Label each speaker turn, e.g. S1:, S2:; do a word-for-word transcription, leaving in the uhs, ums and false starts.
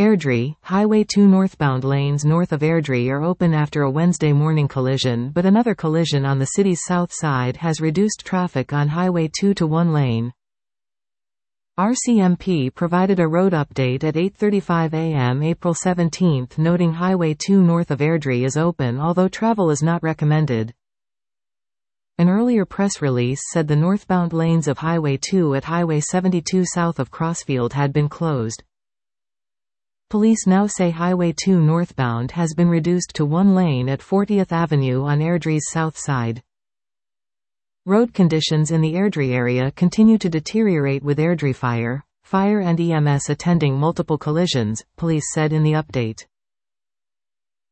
S1: Airdrie, Highway two northbound lanes north of Airdrie are open after a Wednesday morning collision, but another collision on the city's south side has reduced traffic on Highway two to one lane. R C M P provided a road update at eight thirty-five a m April seventeenth, noting Highway two north of Airdrie is open although travel is not recommended. An earlier press release said the northbound lanes of Highway two at Highway seventy-two south of Crossfield had been closed. Police now say Highway two northbound has been reduced to one lane at fortieth Avenue on Airdrie's south side. Road conditions in the Airdrie area continue to deteriorate with Airdrie Fire, Fire and E M S attending multiple collisions, police said in the update.